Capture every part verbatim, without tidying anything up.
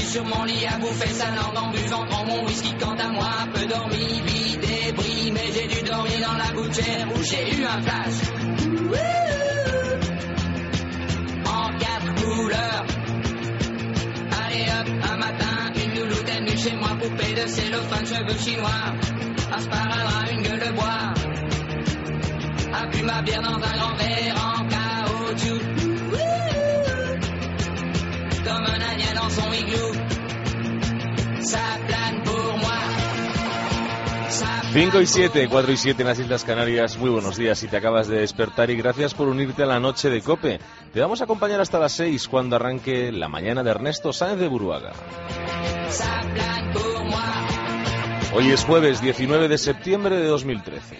sur mon lit à bouffer sa langue en buvant grand mon whisky. Quant à moi, peu dormi, vie débris, mais j'ai dû dormir dans la gouttière où j'ai eu un flash. En quatre couleurs. Allez hop, un matin, une louloute est venue chez moi, poupée de cellophane, cheveux chinois, un sparadrap, une gueule de bois, a bu ma bière dans un grand verre en caoutchouc, comme un indien dans son igloo, ça plane pour moi. cinco y siete, cuatro y siete en las Islas Canarias. Muy buenos días si te acabas de despertar y gracias por unirte a la noche de COPE. Te vamos a acompañar hasta las seis cuando arranque la mañana de Ernesto Sáenz de Buruaga. Hoy es jueves diecinueve de septiembre de dos mil trece.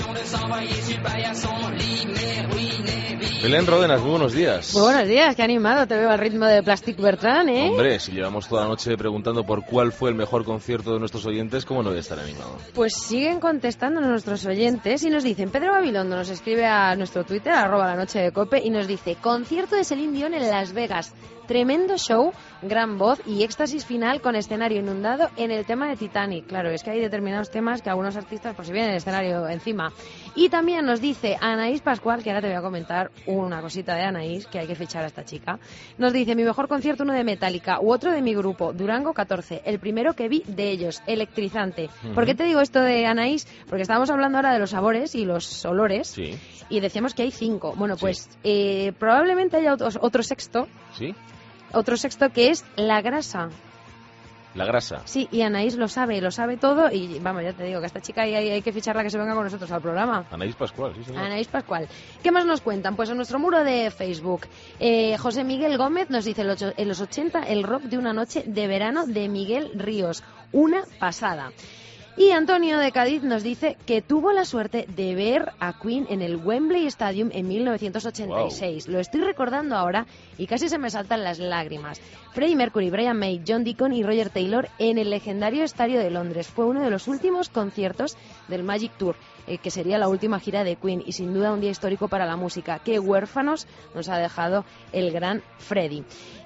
Belén Ródenas, muy buenos días. Muy buenos días, qué animado te veo al ritmo de Plastic Bertrand, ¿eh? Hombre, si llevamos toda la noche preguntando por cuál fue el mejor concierto de nuestros oyentes, ¿cómo no voy a estar animado? Pues siguen contestando nuestros oyentes y nos dicen, Pedro Babilondo nos escribe a nuestro Twitter, arroba la noche de Cope, y nos dice, concierto de Celine Dion en Las Vegas. Tremendo show, gran voz y éxtasis final con escenario inundado en el tema de Titanic. Claro, es que hay determinados temas que algunos artistas pues se vienen el escenario encima. Y también nos dice Anaís Pascual, que ahora te voy a comentar una cosita de Anaís, que hay que fichar a esta chica. Nos dice, mi mejor concierto, uno de Metallica u otro de mi grupo, Durango catorce, el primero que vi de ellos, electrizante. Uh-huh. ¿Por qué te digo esto de Anaís? Porque estábamos hablando ahora de los sabores y los olores, sí, y decíamos que hay cinco. Bueno, pues sí. eh, probablemente haya otro, otro sexto. Sí. Otro sexto que es la grasa. La grasa. Sí, y Anaís lo sabe, lo sabe todo y vamos, ya te digo que esta chica hay, hay que ficharla que se venga con nosotros al programa. Anaís Pascual, sí señor. Anaís Pascual. ¿Qué más nos cuentan? Pues en nuestro muro de Facebook, eh, José Miguel Gómez nos dice en los ochenta el rock de una noche de verano de Miguel Ríos. Una pasada. Y Antonio de Cádiz nos dice que tuvo la suerte de ver a Queen en el Wembley Stadium en mil novecientos ochenta y seis. Wow. Lo estoy recordando ahora y casi se me saltan las lágrimas. Freddie Mercury, Brian May, John Deacon y Roger Taylor en el legendario Estadio de Londres. Fue uno de los últimos conciertos del Magic Tour, eh, que sería la última gira de Queen y sin duda un día histórico para la música. Qué huérfanos nos ha dejado el gran Freddie.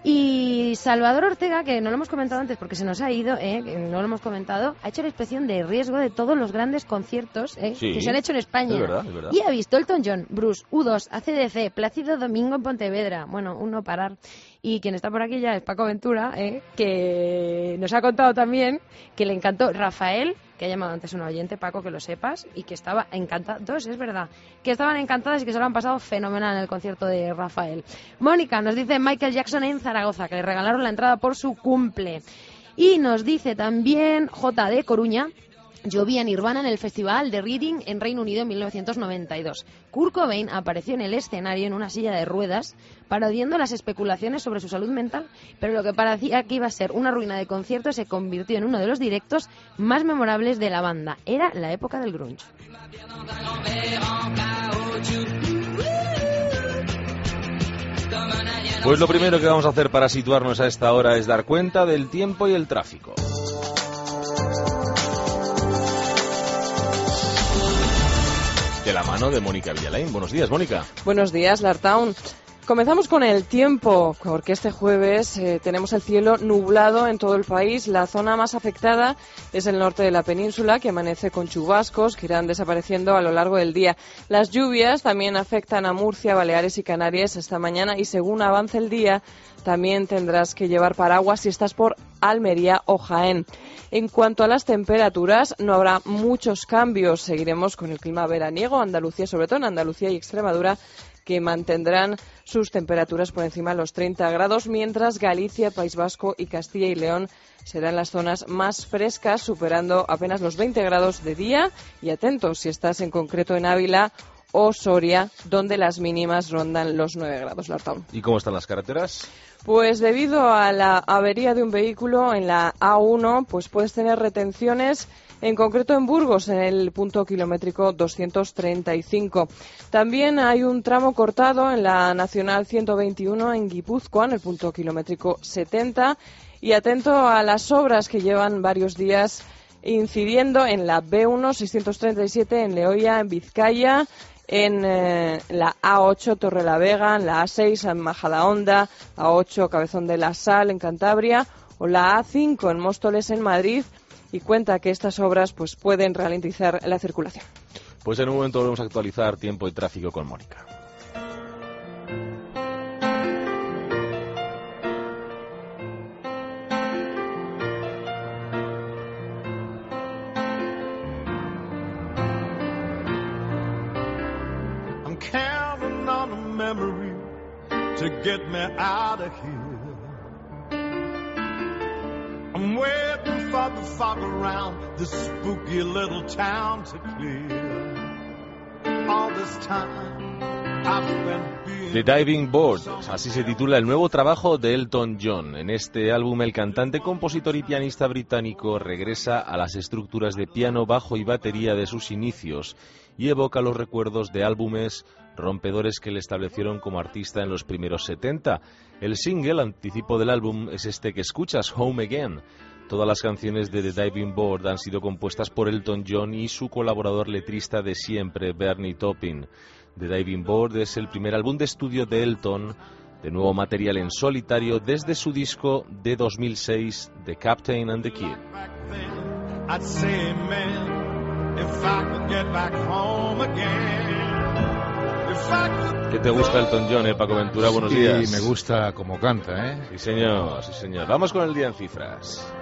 Y Salvador Ortega, que no lo hemos comentado antes porque se nos ha ido, eh, que no lo hemos comentado, ha hecho la inspección de riesgo de todos los grandes conciertos eh, sí, que se han hecho en España. Es verdad, es verdad. Y ha visto Elton John, Bruce, U dos, A C D C, Plácido Domingo en Pontevedra. Bueno, un no parar. Y quien está por aquí ya es Paco Ventura, eh, que nos ha contado también que le encantó Rafael, que ha llamado antes un oyente, Paco, que lo sepas, y que estaba encantada, dos, es verdad, que estaban encantadas y que se lo han pasado fenomenal en el concierto de Rafael. Mónica nos dice Michael Jackson en Zaragoza, que le regalaron la entrada por su cumple. Y nos dice también J de Coruña, yo vi a Nirvana en el Festival de Reading en Reino Unido en mil novecientos noventa y dos. Kurt Cobain apareció en el escenario en una silla de ruedas parodiando las especulaciones sobre su salud mental, pero lo que parecía que iba a ser una ruina de concierto se convirtió en uno de los directos más memorables de la banda. Era la época del grunge. Pues lo primero que vamos a hacer para situarnos a esta hora es dar cuenta del tiempo y el tráfico. De la mano de Mónica Villalain. Buenos días, Mónica. Buenos días, Lartown. Comenzamos con el tiempo, porque este jueves eh, tenemos el cielo nublado en todo el país. La zona más afectada es el norte de la península, que amanece con chubascos que irán desapareciendo a lo largo del día. Las lluvias también afectan a Murcia, Baleares y Canarias esta mañana y según avance el día también tendrás que llevar paraguas si estás por Almería o Jaén. En cuanto a las temperaturas, no habrá muchos cambios. Seguiremos con el clima veraniego, Andalucía, sobre todo en Andalucía y Extremadura, que mantendrán sus temperaturas por encima de los treinta grados, mientras Galicia, País Vasco y Castilla y León serán las zonas más frescas, superando apenas los veinte grados de día. Y atentos, si estás en concreto en Ávila o Soria, donde las mínimas rondan los nueve grados. Lartown. ¿Y cómo están las carreteras? Pues debido a la avería de un vehículo en la A uno, pues puedes tener retenciones, en concreto en Burgos, en el punto kilométrico doscientos treinta y cinco. También hay un tramo cortado en la Nacional ciento veintiuno en Guipúzcoa, en el punto kilométrico setenta. Y atento a las obras que llevan varios días incidiendo en la B uno seiscientos treinta y siete en Leoia, en Vizcaya, en eh, la A ocho Torrelavega, en la A seis en Majadahonda, A ocho Cabezón de la Sal en Cantabria o la A cinco en Móstoles, en Madrid, y cuenta que estas obras pues pueden ralentizar la circulación. Pues en un momento volvemos a actualizar tiempo y tráfico con Mónica. I'm counting on a memory to get me out of here. I'm waiting for the fog around this spooky little town to clear. All this time I've been being... The Diving Board, así se titula el nuevo trabajo de Elton John. En este álbum el cantante, compositor y pianista británico regresa a las estructuras de piano, bajo y batería de sus inicios y evoca los recuerdos de álbumes rompedores que le establecieron como artista en los primeros setenta. El single, anticipo del álbum, es este que escuchas, Home Again. Todas las canciones de The Diving Board han sido compuestas por Elton John y su colaborador letrista de siempre, Bernie Taupin. The Diving Board es el primer álbum de estudio de Elton, de nuevo material en solitario desde su disco de dos mil seis, The Captain and the Kid. I'd say amen if I could get back home again. ¿Qué te gusta Elton John, eh, Paco Ventura? Buenos sí, días. Sí, me gusta como canta, ¿eh? Sí, señor, sí, señor. Vamos con el día en cifras.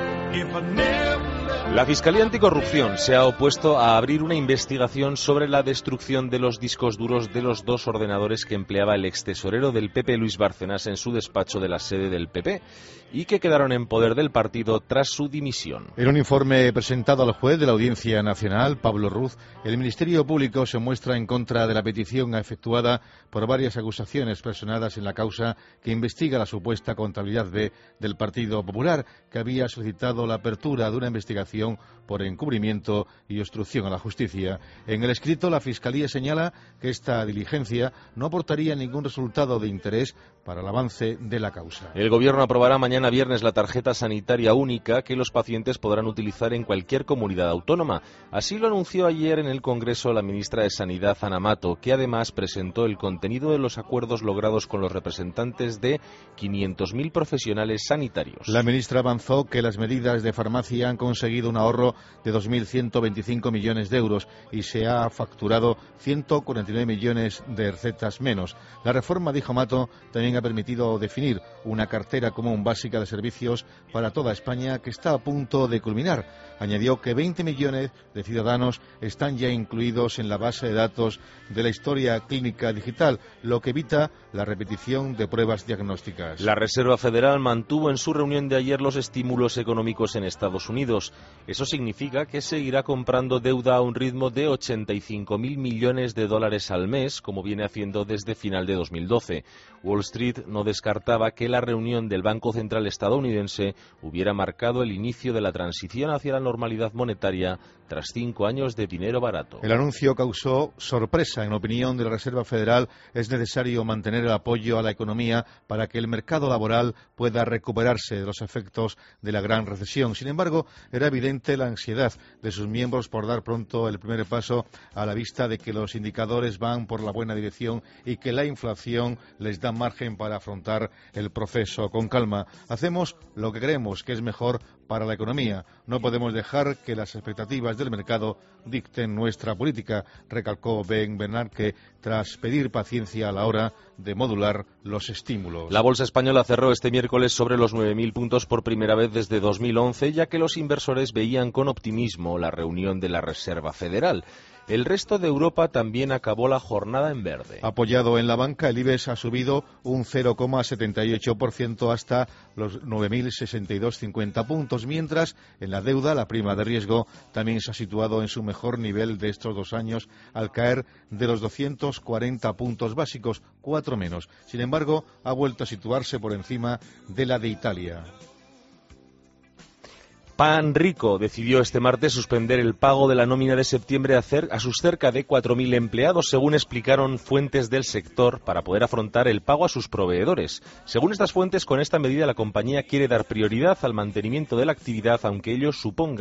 La Fiscalía Anticorrupción se ha opuesto a abrir una investigación sobre la destrucción de los discos duros de los dos ordenadores que empleaba el extesorero del P P, Luis Bárcenas, en su despacho de la sede del P P y que quedaron en poder del partido tras su dimisión. En un informe presentado al juez de la Audiencia Nacional, Pablo Ruz, el Ministerio Público se muestra en contra de la petición efectuada por varias acusaciones personadas en la causa que investiga la supuesta contabilidad B del Partido Popular, que había solicitado la apertura de una investigación por encubrimiento y obstrucción a la justicia. En el escrito, la Fiscalía señala que esta diligencia no aportaría ningún resultado de interés para el avance de la causa. El Gobierno aprobará mañana viernes la tarjeta sanitaria única que los pacientes podrán utilizar en cualquier comunidad autónoma. Así lo anunció ayer en el Congreso la ministra de Sanidad, Ana Mato, que además presentó el contenido de los acuerdos logrados con los representantes de quinientos mil profesionales sanitarios. La ministra avanzó que las medidas de farmacia han conseguido un ahorro de dos mil ciento veinticinco millones de euros y se ha facturado ciento cuarenta y nueve millones de recetas menos. La reforma, dijo Mato, también ha permitido definir una cartera común básica de servicios para toda España que está a punto de culminar. Añadió que veinte millones de ciudadanos están ya incluidos en la base de datos de la historia clínica digital, lo que evita la repetición de pruebas diagnósticas. La Reserva Federal mantuvo en su reunión de ayer los estímulos económicos en Estados Unidos. Eso significa que seguirá comprando deuda a un ritmo de ochenta y cinco mil millones de dólares al mes, como viene haciendo desde final de dos mil doce. Wall Street no descartaba que la reunión del Banco Central estadounidense hubiera marcado el inicio de la transición hacia la normalidad monetaria tras cinco años de dinero barato. El anuncio causó sorpresa. En opinión de la Reserva Federal, es necesario mantener el apoyo a la economía para que el mercado laboral pueda recuperarse de los efectos de la gran recesión. Sin embargo, era evidente la ansiedad de sus miembros por dar pronto el primer paso, a la vista de que los indicadores van por la buena dirección y que la inflación les da margen para afrontar el proceso con calma. Hacemos lo que creemos que es mejor para la economía. No podemos dejar que las expectativas del mercado dicten nuestra política, recalcó Ben Bernanke tras pedir paciencia a la hora de modular los estímulos. La bolsa española cerró este miércoles sobre los nueve mil puntos por primera vez desde dos mil once, ya que los inversores veían con optimismo la reunión de la Reserva Federal. El resto de Europa también acabó la jornada en verde. Apoyado en la banca, el IBEX ha subido un cero coma setenta y ocho por ciento hasta los nueve mil sesenta y dos coma cincuenta puntos, mientras en la deuda la prima de riesgo también se ha situado en su mejor nivel de estos dos años al caer de los doscientos cuarenta puntos básicos, cuatro menos. Sin embargo, ha vuelto a situarse por encima de la de Italia. Panrico decidió este martes suspender el pago de la nómina de septiembre a sus cerca de cuatro mil empleados, según explicaron fuentes del sector, para poder afrontar el pago a sus proveedores. Según estas fuentes, con esta medida la compañía quiere dar prioridad al mantenimiento de la actividad, aunque ello suponga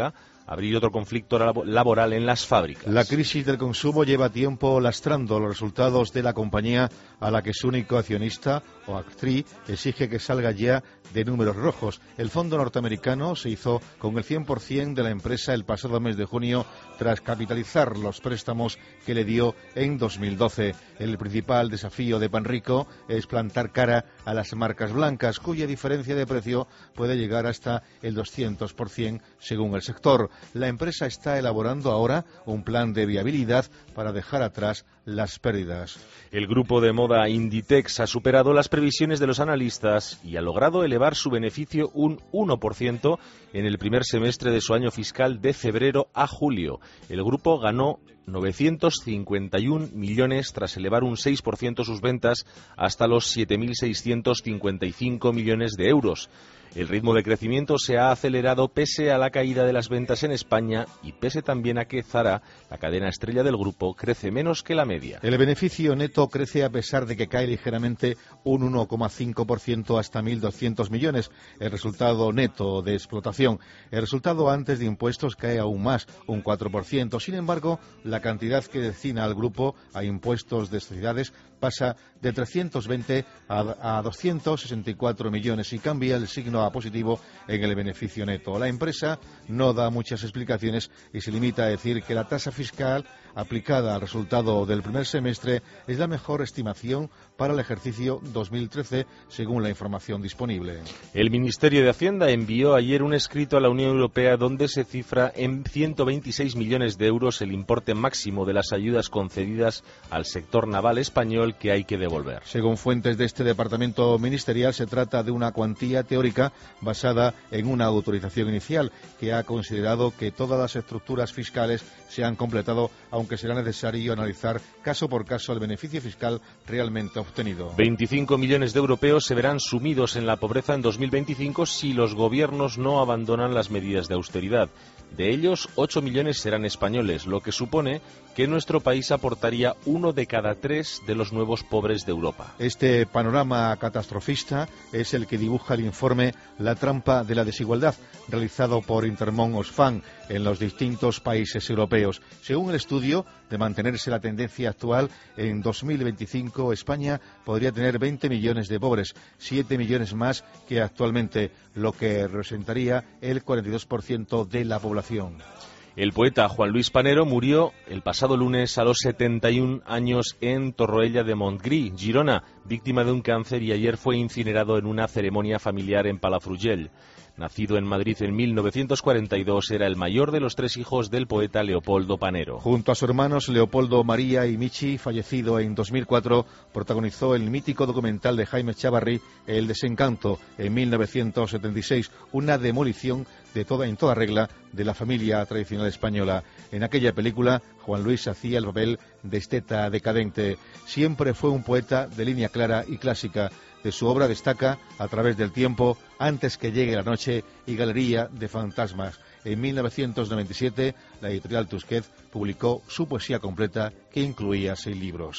abrir otro conflicto laboral en las fábricas. La crisis del consumo lleva tiempo lastrando los resultados de la compañía a la que su único accionista, Oaktree, exige que salga ya de números rojos. El fondo norteamericano se hizo con el cien por ciento de la empresa el pasado mes de junio tras capitalizar los préstamos que le dio en dos mil doce. El principal desafío de Panrico es plantar cara a las marcas blancas, cuya diferencia de precio puede llegar hasta el doscientos por ciento según el sector. La empresa está elaborando ahora un plan de viabilidad para dejar atrás las pérdidas. El grupo de moda Inditex ha superado las previsiones de los analistas y ha logrado elevar su beneficio un uno por ciento en el primer semestre de su año fiscal de febrero a julio. El grupo ganó novecientos cincuenta y uno millones tras elevar un seis por ciento sus ventas hasta los siete mil seiscientos cincuenta y cinco millones de euros. El ritmo de crecimiento se ha acelerado pese a la caída de las ventas en España y pese también a que Zara, la cadena estrella del grupo, crece menos que la media. El beneficio neto crece a pesar de que cae ligeramente un uno coma cinco por ciento hasta mil doscientos millones. El resultado neto de explotación. El resultado antes de impuestos cae aún más, un cuatro por ciento. Sin embargo, la cantidad que destina al grupo a impuestos de sociedades pasa de trescientos veinte a, a doscientos sesenta y cuatro millones y cambia el signo a positivo en el beneficio neto. La empresa no da muchas explicaciones y se limita a decir que la tasa fiscal aplicada al resultado del primer semestre es la mejor estimación para el ejercicio dos mil trece, según la información disponible. El Ministerio de Hacienda envió ayer un escrito a la Unión Europea donde se cifra en ciento veintiséis millones de euros el importe máximo de las ayudas concedidas al sector naval español que hay que devolver. Según fuentes de este departamento ministerial, se trata de una cuantía teórica basada en una autorización inicial que ha considerado que todas las estructuras fiscales se han completado, aunque será necesario analizar caso por caso el beneficio fiscal realmente obtenido. veinticinco millones de europeos se verán sumidos en la pobreza en dos mil veinticinco si los gobiernos no abandonan las medidas de austeridad. De ellos, ocho millones serán españoles, lo que supone que nuestro país aportaría uno de cada tres de los nuevos pobres de Europa. Este panorama catastrofista es el que dibuja el informe La trampa de la desigualdad, realizado por Intermon Oxfam en los distintos países europeos. Según el estudio, de mantenerse la tendencia actual, en dos mil veinticinco España podría tener veinte millones de pobres, siete millones más que actualmente, lo que representaría el cuarenta y dos por ciento de la población. El poeta Juan Luis Panero murió el pasado lunes a los setenta y un años en Torroella de Montgrí, Girona, víctima de un cáncer, y ayer fue incinerado en una ceremonia familiar en Palafrugell. Nacido en Madrid en mil novecientos cuarenta y dos, era el mayor de los tres hijos del poeta Leopoldo Panero. Junto a sus hermanos Leopoldo, María y Michi, fallecido en dos mil cuatro, protagonizó el mítico documental de Jaime Chávarri, El desencanto, en mil novecientos setenta y seis, una demolición de toda, en toda regla de la familia tradicional española. En aquella película, Juan Luis hacía el papel de esteta decadente. Siempre fue un poeta de línea clara y clásica. De su obra destaca A través del tiempo, Antes que llegue la noche y Galería de fantasmas. En mil novecientos noventa y siete, la editorial Tusquets publicó su poesía completa, que incluía seis libros.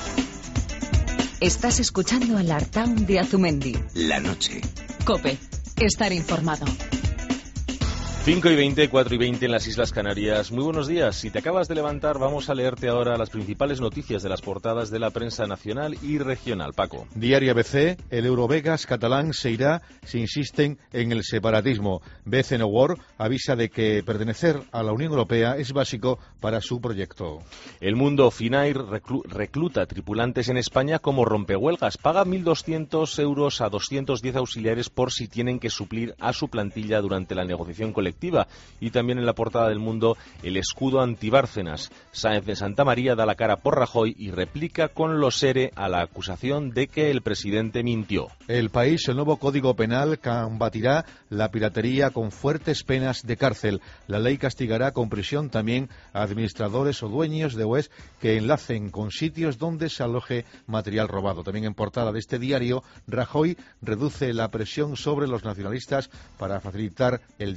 Estás escuchando al Artaun de Azumendi. La noche. COPE. Estar informado. cinco y veinte, cuatro y veinte en las Islas Canarias. Muy buenos días. Si te acabas de levantar, vamos a leerte ahora las principales noticias de las portadas de la prensa nacional y regional. Paco. Diario A B C, el Eurovegas catalán se irá si insisten en el separatismo. B C N World avisa de que pertenecer a la Unión Europea es básico para su proyecto. El Mundo, Finair reclu- recluta tripulantes en España como rompehuelgas. Paga mil doscientos euros a doscientos diez auxiliares por si tienen que suplir a su plantilla durante la negociación colectiva. Y también en la portada del Mundo, el escudo antibárcenas. Sáenz de Santa María da la cara por Rajoy y replica con los ERE a la acusación de que el presidente mintió. El País, el nuevo Código Penal combatirá la piratería con fuertes penas de cárcel. La ley castigará con prisión también a administradores o dueños de webs que enlacen con sitios donde se aloje material robado. También en portada de este diario, Rajoy reduce la presión sobre los nacionalistas para facilitar el diálogo con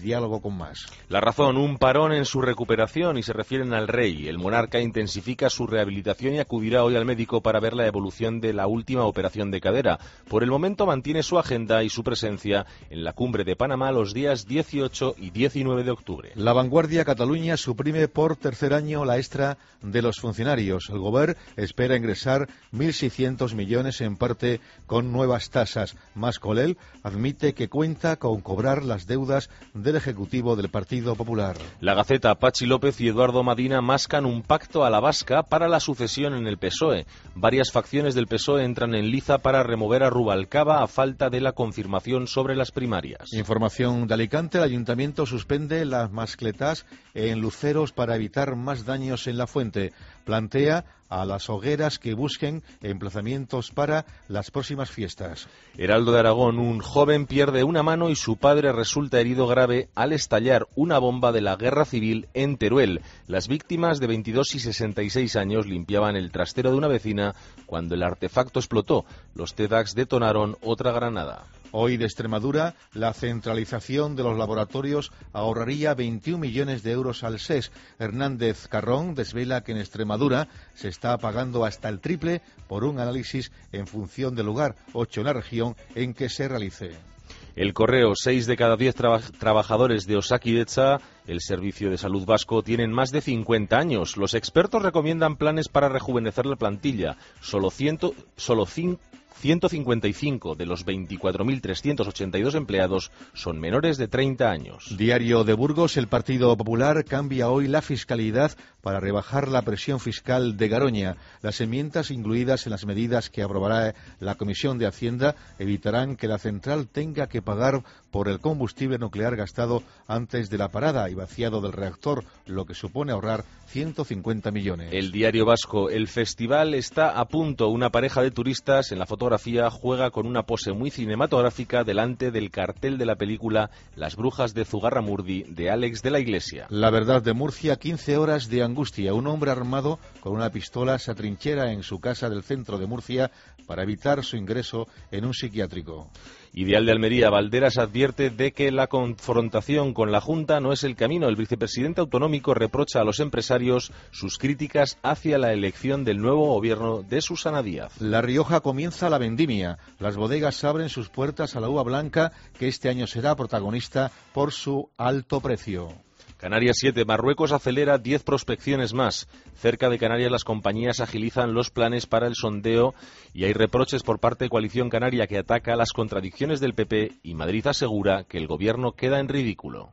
con más. La razón, un parón en su recuperación, y se refieren al rey. El monarca intensifica su rehabilitación y acudirá hoy al médico para ver la evolución de la última operación de cadera. Por el momento mantiene su agenda y su presencia en la cumbre de Panamá los días dieciocho y diecinueve de octubre. La Vanguardia: Cataluña suprime por tercer año la extra de los funcionarios. El Govern espera ingresar mil seiscientos millones, en parte con nuevas tasas. Mas-Colell admite que cuenta con cobrar las deudas del Ejecutivo del Partido Popular. La Gaceta: Pachi López y Eduardo Madina mascan un pacto a la vasca para la sucesión en el P S O E. Varias facciones del P S O E entran en liza para remover a Rubalcaba a falta de la confirmación sobre las primarias. Información de Alicante: el Ayuntamiento suspende las mascletas en luceros para evitar más daños en la fuente. Plantea a las hogueras que busquen emplazamientos para las próximas fiestas. Heraldo de Aragón: un joven pierde una mano y su padre resulta herido grave al estallar una bomba de la guerra civil en Teruel. Las víctimas, de veintidós y sesenta y seis años, limpiaban el trastero de una vecina cuando el artefacto explotó. Los TEDx detonaron otra granada. Hoy de Extremadura: la centralización de los laboratorios ahorraría veintiún millones de euros al S E S. Hernández Carrón desvela que en Extremadura se está pagando hasta el triple por un análisis en función del lugar, ocho en la región en que se realice. El Correo: seis de cada diez traba trabajadores de Osakidetza, el servicio de salud vasco, tienen más de cincuenta años. Los expertos recomiendan planes para rejuvenecer la plantilla. Solo, ciento, solo cinco ciento cincuenta y cinco de los veinticuatro mil trescientos ochenta y dos empleados son menores de treinta años. Diario de Burgos: el Partido Popular cambia hoy la fiscalidad para rebajar la presión fiscal de Garoña. Las enmiendas incluidas en las medidas que aprobará la Comisión de Hacienda evitarán que la central tenga que pagar por el combustible nuclear gastado antes de la parada y vaciado del reactor, lo que supone ahorrar ciento cincuenta millones. El Diario Vasco: el festival está a punto. Una pareja de turistas en la fotografía juega con una pose muy cinematográfica delante del cartel de la película Las brujas de Zugarramurdi, de Alex de la Iglesia. La Verdad de Murcia: quince horas de angustia. Un hombre armado con una pistola se atrinchera en su casa del centro de Murcia para evitar su ingreso en un psiquiátrico. Ideal de Almería: Valderas advierte de que la confrontación con la Junta no es el camino. El vicepresidente autonómico reprocha a los empresarios sus críticas hacia la elección del nuevo gobierno de Susana Díaz. La Rioja: comienza la vendimia. Las bodegas abren sus puertas a la uva blanca, que este año será protagonista por su alto precio. Canarias siete: Marruecos acelera diez prospecciones más. Cerca de Canarias las compañías agilizan los planes para el sondeo y hay reproches por parte de Coalición Canaria, que ataca las contradicciones del P P, y Madrid asegura que el gobierno queda en ridículo.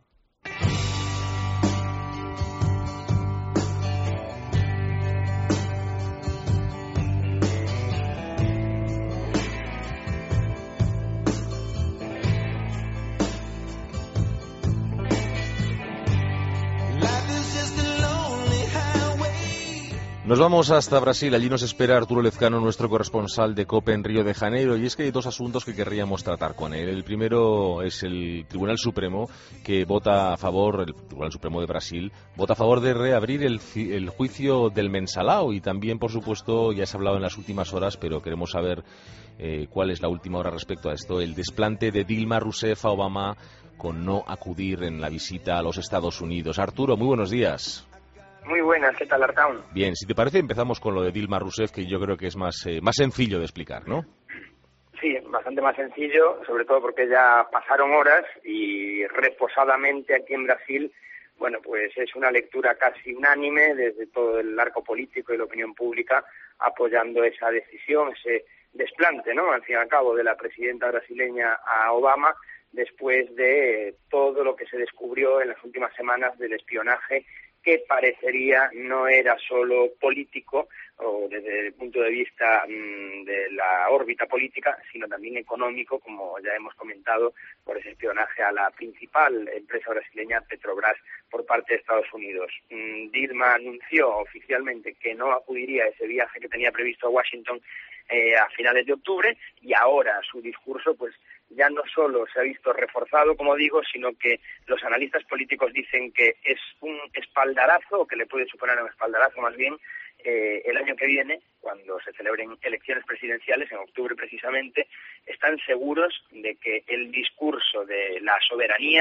Nos vamos hasta Brasil. Allí nos espera Arturo Lezcano, nuestro corresponsal de COPE en Río de Janeiro, y es que hay dos asuntos que querríamos tratar con él. El primero es el Tribunal Supremo, que vota a favor, el Tribunal Supremo de Brasil, vota a favor de reabrir el, el juicio del Mensalao, y también, por supuesto, ya se ha hablado en las últimas horas, pero queremos saber eh, cuál es la última hora respecto a esto, el desplante de Dilma Rousseff a Obama con no acudir en la visita a los Estados Unidos. Arturo, muy buenos días. Muy buenas, ¿qué tal, Artaun? Bien, si te parece empezamos con lo de Dilma Rousseff, que yo creo que es más, eh, más sencillo de explicar, ¿no? Sí, bastante más sencillo, sobre todo porque ya pasaron horas y reposadamente aquí en Brasil, bueno, pues es una lectura casi unánime desde todo el arco político y la opinión pública apoyando esa decisión, ese desplante, ¿no?, al fin y al cabo, de la presidenta brasileña a Obama, después de todo lo que se descubrió en las últimas semanas del espionaje, que parecería no era solo político o desde el punto de vista mmm, de la órbita política, sino también económico, como ya hemos comentado, por ese espionaje a la principal empresa brasileña Petrobras por parte de Estados Unidos. Mmm, Dilma anunció oficialmente que no acudiría a ese viaje que tenía previsto a Washington eh, a finales de octubre, y ahora su discurso pues ya no solo se ha visto reforzado, como digo, sino que los analistas políticos dicen que es un espaldarazo, o que le puede suponer un espaldarazo más bien, eh, el año que viene, cuando se celebren elecciones presidenciales, en octubre precisamente, están seguros de que el discurso de la soberanía,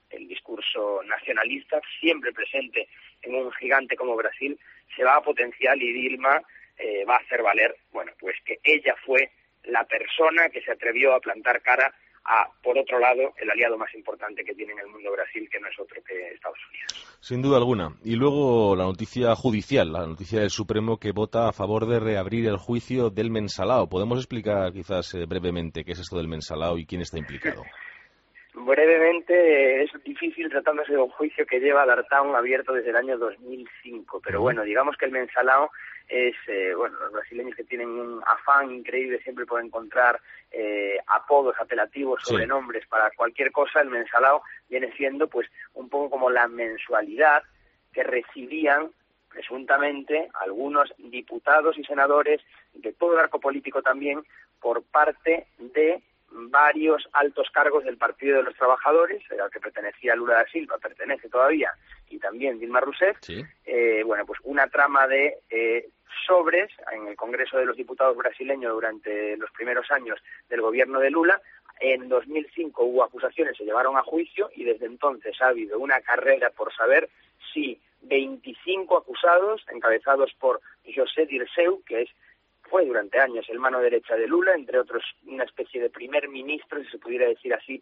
el discurso nacionalista, siempre presente en un gigante como Brasil, se va a potenciar y Dilma eh, va a hacer valer, bueno, pues que ella fue la persona que se atrevió a plantar cara a, por otro lado, el aliado más importante que tiene en el mundo Brasil, que no es otro que Estados Unidos. Sin duda alguna. Y luego la noticia judicial, la noticia del Supremo que vota a favor de reabrir el juicio del Mensalao. ¿Podemos explicar quizás eh, brevemente qué es esto del Mensalao y quién está implicado? Brevemente, es difícil tratándose de un juicio que lleva D'Artagnan abierto desde el año dos mil cinco, pero bueno, digamos que el Mensalao es, eh, bueno, los brasileños que tienen un afán increíble siempre por encontrar eh, apodos, apelativos, sí. sobrenombres para cualquier cosa. El Mensalao viene siendo pues un poco como la mensualidad que recibían presuntamente algunos diputados y senadores de todo el arco político también por parte de varios altos cargos del Partido de los Trabajadores, al que pertenecía Lula da Silva, pertenece todavía, y también Dilma Rousseff. Sí. Eh, bueno, pues una trama de eh, sobres en el Congreso de los Diputados brasileño durante los primeros años del gobierno de Lula. En dos mil cinco hubo acusaciones, se llevaron a juicio y desde entonces ha habido una carrera por saber si veinticinco acusados, encabezados por José Dirceu, que es fue durante años el mano derecha de Lula, entre otros una especie de primer ministro, si se pudiera decir así,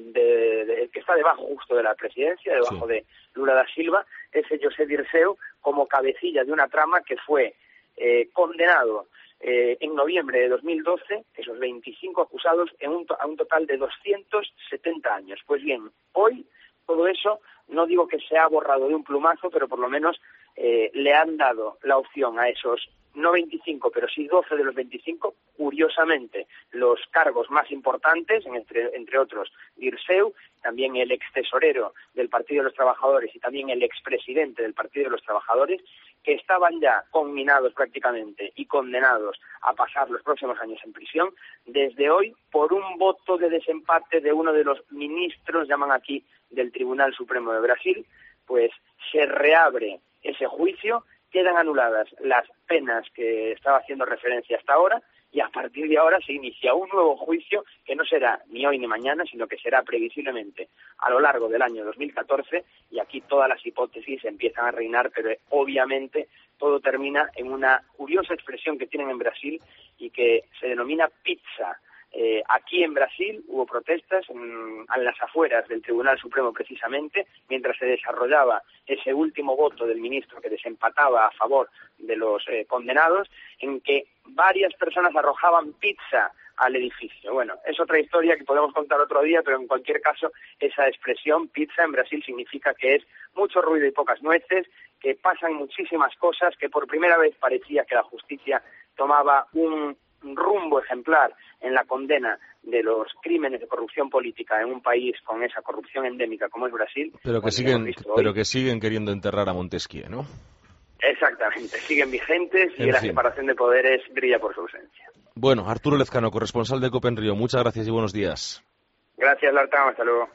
de, de, que está debajo justo de la presidencia, debajo sí. de Lula da Silva, ese José Dirceu, como cabecilla de una trama que fue eh, condenado eh, en noviembre de dos mil doce, esos veinticinco acusados, en un, a un total de doscientos setenta años. Pues bien, hoy todo eso, no digo que se ha borrado de un plumazo, pero por lo menos eh, le han dado la opción a esos no veinticinco, pero sí doce de los veinticinco, curiosamente, los cargos más importantes, entre, entre otros Dirceu, también el ex tesorero del Partido de los Trabajadores y también el expresidente del Partido de los Trabajadores, que estaban ya conminados prácticamente y condenados a pasar los próximos años en prisión, desde hoy, por un voto de desempate de uno de los ministros, llaman aquí, del Tribunal Supremo de Brasil, pues se reabre ese juicio, quedan anuladas las penas que estaba haciendo referencia hasta ahora y a partir de ahora se inicia un nuevo juicio que no será ni hoy ni mañana, sino que será previsiblemente a lo largo del año dos mil catorce y aquí todas las hipótesis empiezan a reinar, pero obviamente todo termina en una curiosa expresión que tienen en Brasil y que se denomina pizza. Eh, aquí en Brasil hubo protestas en, en las afueras del Tribunal Supremo precisamente, mientras se desarrollaba ese último voto del ministro que desempataba a favor de los eh, condenados, en que varias personas arrojaban pizza al edificio. Bueno, es otra historia que podemos contar otro día, pero en cualquier caso esa expresión pizza en Brasil significa que es mucho ruido y pocas nueces, que pasan muchísimas cosas, que por primera vez parecía que la justicia tomaba un rumbo ejemplar en la condena de los crímenes de corrupción política en un país con esa corrupción endémica como es Brasil. Pero que siguen, pero que siguen queriendo enterrar a Montesquieu, ¿no? Exactamente, siguen vigentes y la separación de poderes brilla por su ausencia. Bueno, Arturo Lezcano, corresponsal de COPE en Río, muchas gracias y buenos días. Gracias, Lartán, hasta luego.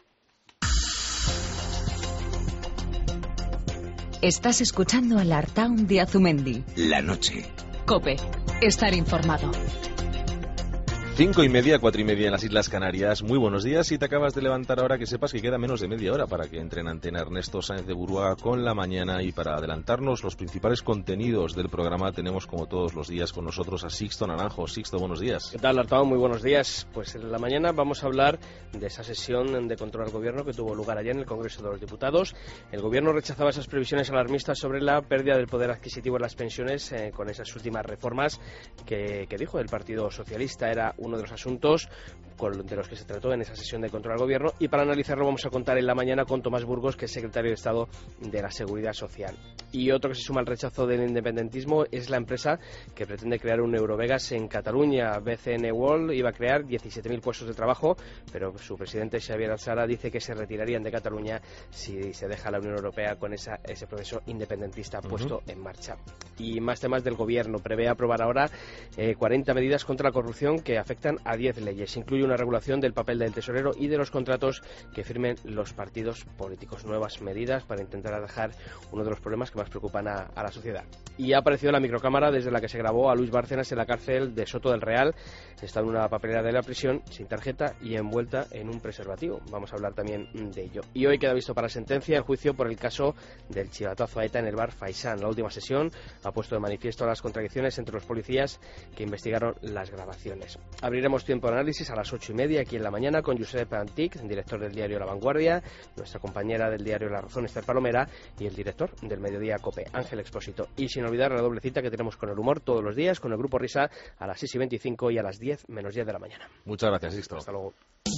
Estás escuchando a Lartaun de Azumendi. La noche. COPE, estar informado. Cinco y media, cuatro y media en las Islas Canarias. Muy buenos días. Si te acabas de levantar ahora, que sepas que queda menos de media hora para que entre en antena Ernesto Sáenz de Buruaga con la mañana. Y para adelantarnos los principales contenidos del programa, tenemos como todos los días con nosotros a Sixto Naranjo. Sixto, buenos días. ¿Qué tal, Arturo? Muy buenos días. Pues en la mañana vamos a hablar de esa sesión de control al gobierno que tuvo lugar ayer en el Congreso de los Diputados. El gobierno rechazaba esas previsiones alarmistas sobre la pérdida del poder adquisitivo en las pensiones eh, con esas últimas reformas que, que dijo el Partido Socialista. Era uno de los asuntos con, de los que se trató en esa sesión de control al gobierno, y para analizarlo vamos a contar en la mañana con Tomás Burgos, que es secretario de Estado de la Seguridad Social. Y otro que se suma al rechazo del independentismo es la empresa que pretende crear un Eurovegas en Cataluña. B C N World iba a crear diecisiete mil puestos de trabajo, pero su presidente Xavier Alzara dice que se retirarían de Cataluña si se deja la Unión Europea con esa, ese proceso independentista uh-huh. puesto en marcha. Y más temas del Gobierno. Prevé aprobar ahora eh, cuarenta medidas contra la corrupción que afectan a diez leyes. Incluye una regulación del papel del tesorero y de los contratos que firmen los partidos políticos. Nuevas medidas para intentar atajar uno de los problemas que más preocupan a, a la sociedad. Y ha aparecido la microcámara desde la que se grabó a Luis Bárcenas en la cárcel de Soto del Real. Está en una papelera de la prisión, sin tarjeta y envuelta en un preservativo. Vamos a hablar también de ello. Y hoy queda visto para sentencia el juicio por el caso del chivatazo a ETA en el bar Faisán. La última sesión ha puesto de manifiesto las contradicciones entre los policías que investigaron las grabaciones. Abriremos tiempo de análisis a las ocho y media aquí en la mañana con Josep Antic, director del diario La Vanguardia, nuestra compañera del diario La Razón, Esther Palomera, y el director del Mediodía COPE, Ángel Expósito. Y sin olvidar la doble cita que tenemos con el humor todos los días, con el Grupo Risa a las seis y veinticinco y a las diez menos diez de la mañana. Muchas gracias, Sixto. Hasta luego.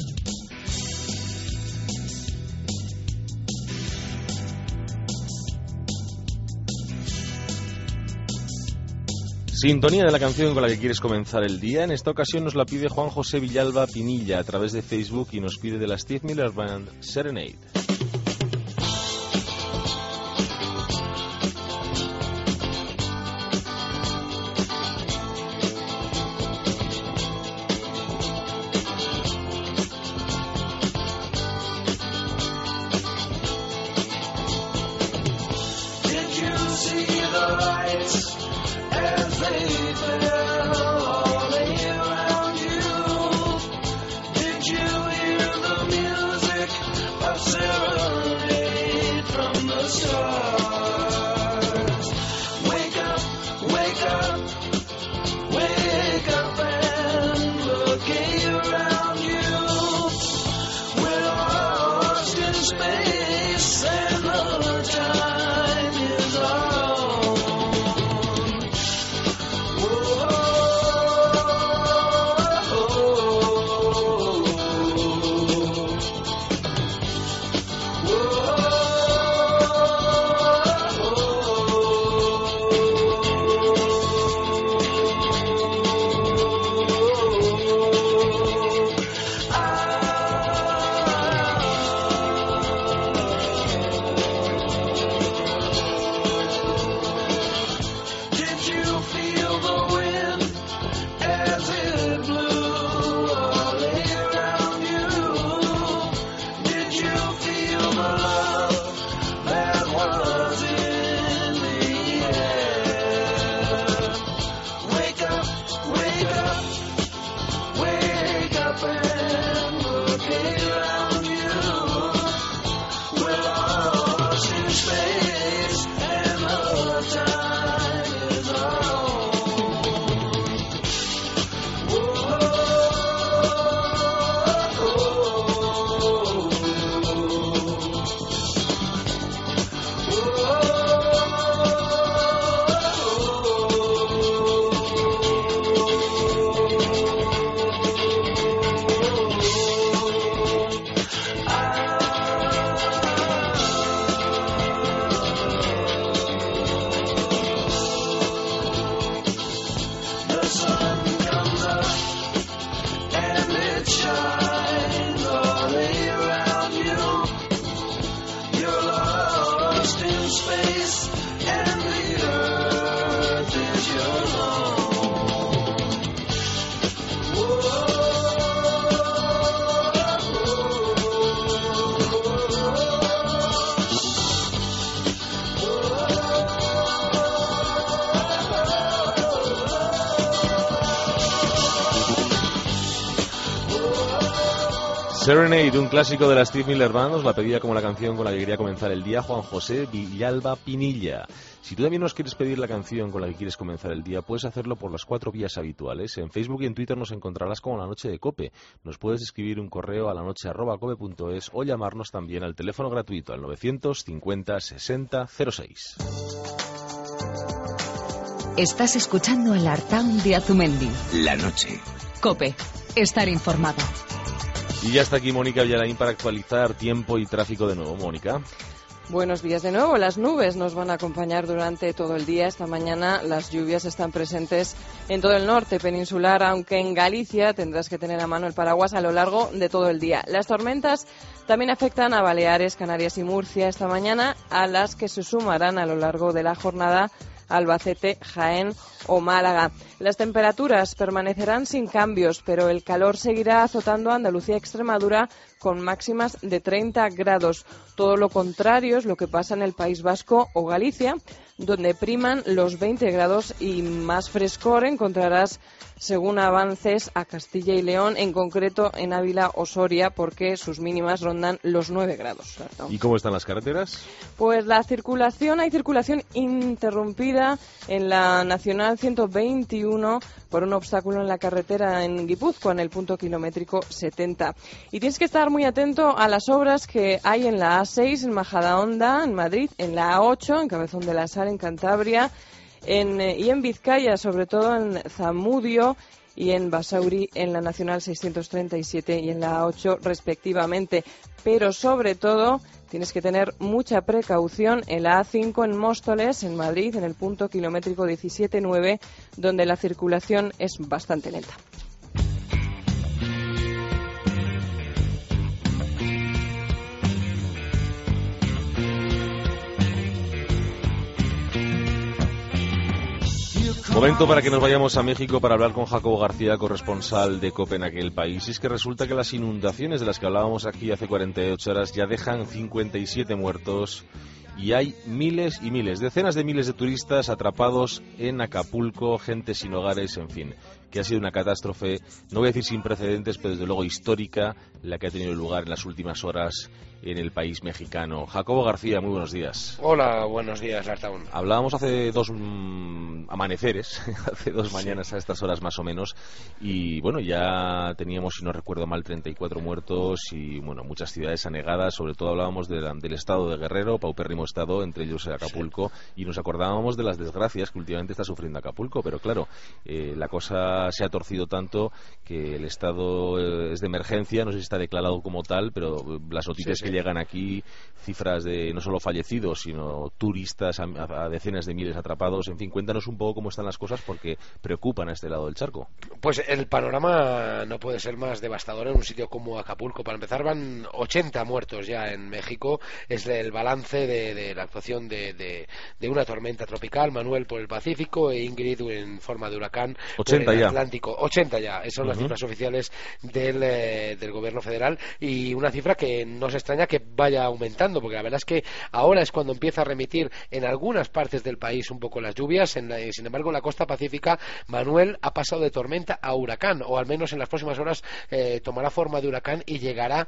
Sintonía de la canción con la que quieres comenzar el día. En esta ocasión nos la pide Juan José Villalba Pinilla a través de Facebook y nos pide de la Steve Miller Band Serenade. Serenade, un clásico de la Steve Miller Band, nos la pedía como la canción con la que quería comenzar el día Juan José Villalba Pinilla. Si tú también nos quieres pedir la canción con la que quieres comenzar el día, puedes hacerlo por las cuatro vías habituales. En Facebook y en Twitter nos encontrarás como La Noche de COPE. Nos puedes escribir un correo a lanoche arroba cope punto es o llamarnos también al teléfono gratuito al novecientos cincuenta sesenta cero seis. Estás escuchando el Artaun de Azumendi. La noche. COPE. Estar informado. Y ya está aquí Mónica Villalain para actualizar tiempo y tráfico de nuevo. Mónica. Buenos días de nuevo. Las nubes nos van a acompañar durante todo el día. Esta mañana las lluvias están presentes en todo el norte peninsular, aunque en Galicia tendrás que tener a mano el paraguas a lo largo de todo el día. Las tormentas también afectan a Baleares, Canarias y Murcia esta mañana, a las que se sumarán a lo largo de la jornada Albacete, Jaén o Málaga. Las temperaturas permanecerán sin cambios, pero el calor seguirá azotando a Andalucía y Extremadura con máximas de treinta grados. Todo lo contrario es lo que pasa en el País Vasco o Galicia, donde priman los veinte grados y más frescor encontrarás según avances a Castilla y León, en concreto en Ávila o Soria, porque sus mínimas rondan los nueve grados. ¿Y cómo están las carreteras? Pues la circulación, hay circulación interrumpida en la Nacional ciento veintiuno por un obstáculo en la carretera en Guipúzcoa, en el punto kilométrico setenta. Y tienes que estar muy atento a las obras que hay en la A seis, en Majadahonda, en Madrid, en la A ocho, en Cabezón de la Sal, en Cantabria, en, eh, y en Vizcaya, sobre todo en Zamudio y en Basauri, en la Nacional seiscientos treinta y siete y en la A ocho respectivamente. Pero sobre todo tienes que tener mucha precaución en la A cinco en Móstoles, en Madrid, en el punto kilométrico diecisiete nueve, donde la circulación es bastante lenta. Momento para que nos vayamos a México para hablar con Jacobo García, corresponsal de COPE en aquel país. Y es que resulta que las inundaciones de las que hablábamos aquí hace cuarenta y ocho horas ya dejan cincuenta y siete muertos y hay miles y miles, decenas de miles de turistas atrapados en Acapulco, gente sin hogares, en fin, que ha sido una catástrofe, no voy a decir sin precedentes, pero desde luego histórica, la que ha tenido lugar en las últimas horas en el país mexicano. Jacobo García, muy buenos días. Hola, buenos días, Artaún. Hablábamos hace dos mmm, amaneceres, hace dos mañanas sí. a estas horas más o menos, y bueno, ya teníamos, si no recuerdo mal, treinta y cuatro muertos y bueno, muchas ciudades anegadas, sobre todo hablábamos de la, del estado de Guerrero, paupérrimo estado, entre ellos Acapulco, sí. y nos acordábamos de las desgracias que últimamente está sufriendo Acapulco, pero claro, eh, la cosa se ha torcido tanto que el estado es de emergencia, no sé si está declarado como tal, pero las noticias sí, sí. que llegan aquí, cifras de no solo fallecidos, sino turistas, a, a decenas de miles atrapados, en fin, cuéntanos un poco cómo están las cosas porque preocupan a este lado del charco. Pues el panorama no puede ser más devastador en un sitio como Acapulco. Para empezar, van ochenta muertos ya en México, es el balance de, de la actuación de, de, de una tormenta tropical, Manuel por el Pacífico e Ingrid en forma de huracán ochenta por el ya. Atlántico. ochenta ya, esas son uh-huh. las cifras oficiales del, eh, del gobierno federal, y una cifra que no se extraña que vaya aumentando, porque la verdad es que ahora es cuando empieza a remitir en algunas partes del país un poco las lluvias. En la, sin embargo, en la costa pacífica, Manuel ha pasado de tormenta a huracán, o al menos en las próximas horas eh, tomará forma de huracán y llegará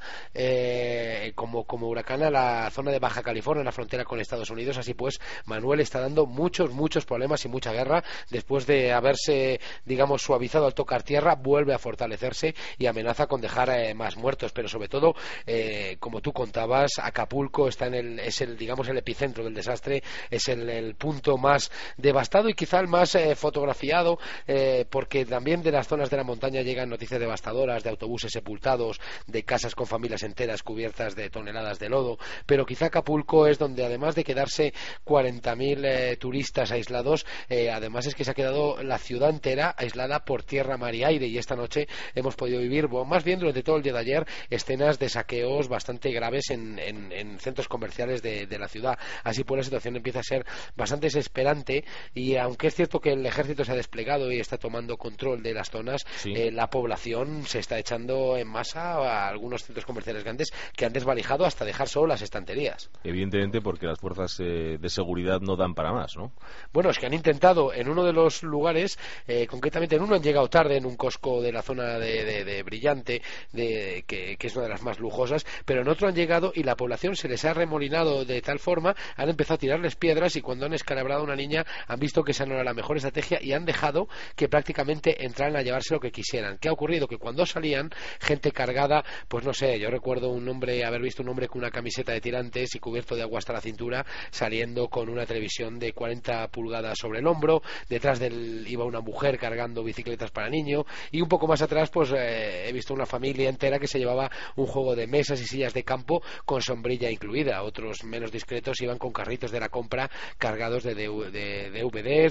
eh, como, como huracán a la zona de Baja California, en la frontera con Estados Unidos. Así pues, Manuel está dando muchos, muchos problemas y mucha guerra. Después de haberse, digamos, suavizado al tocar tierra, vuelve a fortalecerse y amenaza con dejar eh, más muertos. Pero sobre todo, eh, como tú contabas, Acapulco está en el, es el, digamos, el epicentro del desastre, es el, el punto más devastado y quizá el más eh, fotografiado, eh, porque también de las zonas de la montaña llegan noticias devastadoras de autobuses sepultados, de casas con familias enteras cubiertas de toneladas de lodo. Pero quizá Acapulco es donde, además de quedarse cuarenta mil eh, turistas aislados, eh, además es que se ha quedado la ciudad entera aislada por tierra, mar y aire, y esta noche hemos podido vivir, bueno, más bien durante todo el día de ayer, escenas de saqueos bastante graves en, en, en centros comerciales de, de la ciudad. Así pues, la situación empieza a ser bastante desesperante, y aunque es cierto que el ejército se ha desplegado y está tomando control de las zonas, sí. eh, la población se está echando en masa a algunos centros comerciales grandes que han desvalijado hasta dejar solo las estanterías. Evidentemente, porque las fuerzas eh, de seguridad no dan para más, ¿no? Bueno, es que han intentado en uno de los lugares, eh, concretamente en uno han llegado tarde, en un Costco de la zona de, de, de Brillante, de, que, que es una de las más lujosas, pero en otro han llegado y la población se les ha remolinado de tal forma, han empezado a tirarles piedras, y cuando han escalabrado a una niña han visto que esa no era la mejor estrategia y han dejado que prácticamente entraran a llevarse lo que quisieran. ¿Qué ha ocurrido? Que cuando salían, gente cargada, pues no sé, yo recuerdo un hombre, haber visto un hombre con una camiseta de tirantes y cubierto de agua hasta la cintura, saliendo con una televisión de cuarenta pulgadas sobre el hombro, detrás de él iba una mujer cargando bicicletas para niño, y un poco más atrás pues eh, he visto una familia entera que se llevaba un juego de mesas y sillas de campo con sombrilla incluida. Otros menos discretos iban con carritos de la compra cargados de, de, de D V Ds,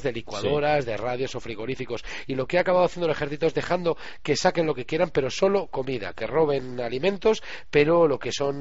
de licuadoras, sí. de radios o frigoríficos. Y lo que ha acabado haciendo el ejército es dejando que saquen lo que quieran, pero solo comida, que roben alimentos, pero lo que son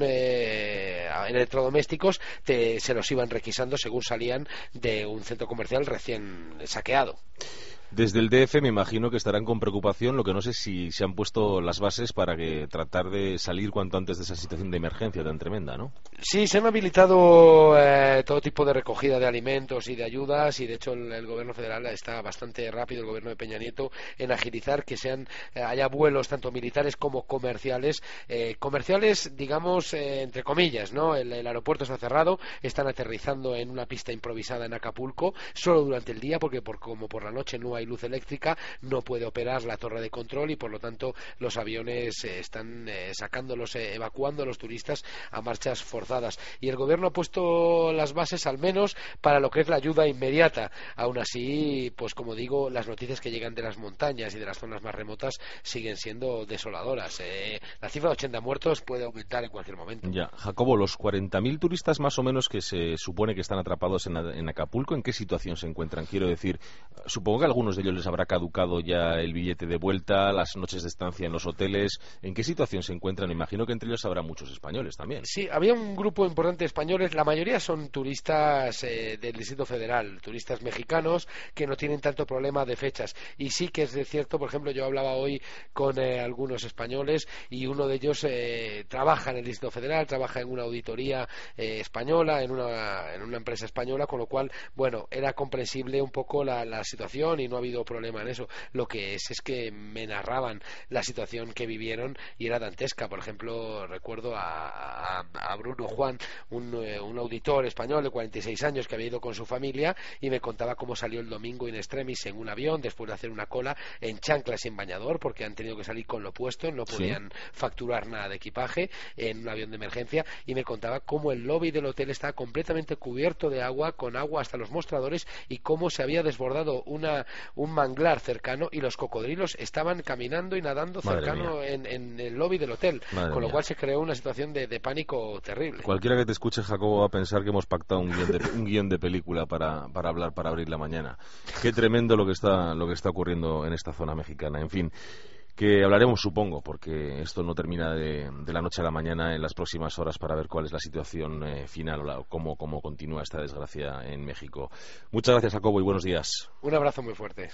eh, electrodomésticos te, se los iban requisando según salían de un centro comercial recién saqueado. Desde el D F me imagino que estarán con preocupación, lo que no sé si se han puesto las bases para que tratar de salir cuanto antes de esa situación de emergencia tan tremenda, ¿no? Sí, se han habilitado eh, todo tipo de recogida de alimentos y de ayudas, y de hecho el, el gobierno federal está bastante rápido, el gobierno de Peña Nieto, en agilizar que sean eh, haya vuelos tanto militares como comerciales, eh, comerciales digamos eh, entre comillas, ¿no? El, el aeropuerto está cerrado, están aterrizando en una pista improvisada en Acapulco, solo durante el día, porque por, como por la noche no hay luz eléctrica, no puede operar la torre de control y por lo tanto los aviones eh, están eh, sacándolos, eh, evacuando a los turistas a marchas forzadas, y el gobierno ha puesto las bases al menos para lo que es la ayuda inmediata. Aún así, pues como digo, las noticias que llegan de las montañas y de las zonas más remotas siguen siendo desoladoras. Eh, la cifra de ochenta muertos puede aumentar en cualquier momento. Ya, Jacobo, los cuarenta mil turistas más o menos que se supone que están atrapados en, en Acapulco, ¿en qué situación se encuentran? Quiero decir, supongo que a algunos de ellos les habrá caducado ya el billete de vuelta, las noches de estancia en los hoteles. ¿En qué situación se encuentran? Imagino que entre ellos habrá muchos españoles también. Sí, había un grupo importante de españoles, la mayoría son turistas eh, del Distrito Federal, turistas mexicanos que no tienen tanto problema de fechas. Y sí que es cierto, por ejemplo, yo hablaba hoy con eh, algunos españoles y uno de ellos eh, trabaja en el Distrito Federal, trabaja en una auditoría eh, española, en una, en una empresa española, con lo cual, bueno, era comprensible un poco la, la situación y no ha habido problema en eso. Lo que es es que me narraban la situación que vivieron y era dantesca. Por ejemplo, recuerdo a, a, a Bruno Juan, un, eh, un auditor español de cuarenta y seis años que había ido con su familia y me contaba cómo salió el domingo in extremis en un avión después de hacer una cola en chanclas y en bañador porque han tenido que salir con lo puesto, no podían sí. facturar nada de equipaje en un avión de emergencia, y me contaba cómo el lobby del hotel estaba completamente cubierto de agua, con agua hasta los mostradores, y cómo se había desbordado una, un manglar cercano y los cocodrilos estaban caminando y nadando Madre cercano en, en el lobby del hotel. Madre con lo mía. Cual se creó una situación de, de pánico terrible. Cualquiera que te escuche, Jacobo, va a pensar que hemos pactado un guión de, un guión de película para, para hablar, para abrir la mañana. Qué tremendo lo que está, lo que está ocurriendo en esta zona mexicana. En fin, que hablaremos, supongo, porque esto no termina de, de la noche a la mañana, en las próximas horas, para ver cuál es la situación eh, final o la, cómo, cómo continúa esta desgracia en México. Muchas gracias, Jacobo, y buenos días. Un abrazo muy fuerte.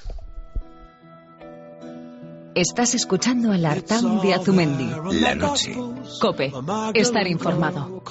Estás escuchando el Artaud de Azumendi. La noche. COPE. Estar informado.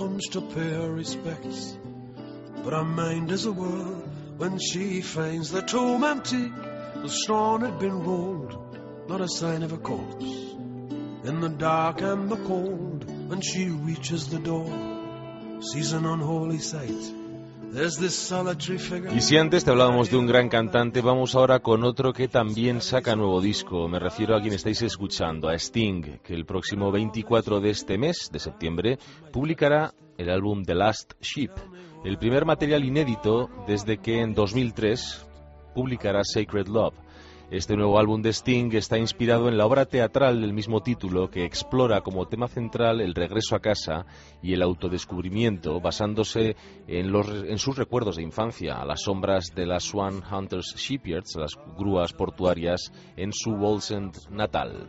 But her mind is a whirl when she finds the tomb empty, the stone had been rolled, not a sign of a corpse. In the dark and the cold, when she reaches the door, sees an unholy sight. Y si antes te hablábamos de un gran cantante, vamos ahora con otro que también saca nuevo disco. Me refiero a quien estáis escuchando, a Sting, que el próximo veinticuatro de este mes, de septiembre, publicará el álbum The Last Ship, el primer material inédito desde que en dos mil tres publicará Sacred Love. Este nuevo álbum de Sting está inspirado en la obra teatral del mismo título, que explora como tema central el regreso a casa y el autodescubrimiento, basándose en, los, en sus recuerdos de infancia, a las sombras de las Swan Hunters Shipyards, las grúas portuarias, en su Wallsend natal.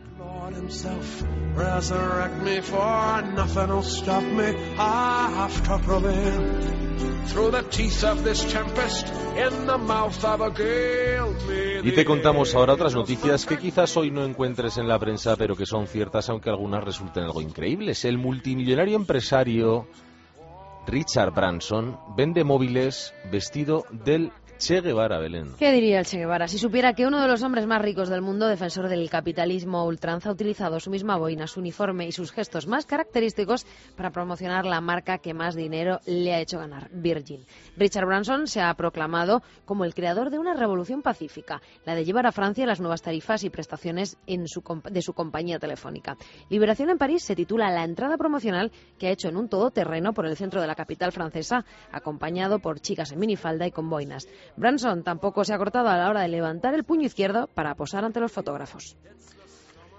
Y te contamos ahora otras noticias que quizás hoy no encuentres en la prensa, pero que son ciertas, aunque algunas resulten algo increíbles. El multimillonario empresario Richard Branson vende móviles vestido del Che Guevara, Belén. ¿Qué diría el Che Guevara si supiera que uno de los hombres más ricos del mundo, defensor del capitalismo a ultranza, ha utilizado su misma boina, su uniforme y sus gestos más característicos para promocionar la marca que más dinero le ha hecho ganar, Virgin? Richard Branson se ha proclamado como el creador de una revolución pacífica, la de llevar a Francia las nuevas tarifas y prestaciones en su, de su compañía telefónica. Liberación en París se titula la entrada promocional que ha hecho en un todoterreno por el centro de la capital francesa, acompañado por chicas en minifalda y con boinas. Branson tampoco se ha cortado a la hora de levantar el puño izquierdo para posar ante los fotógrafos.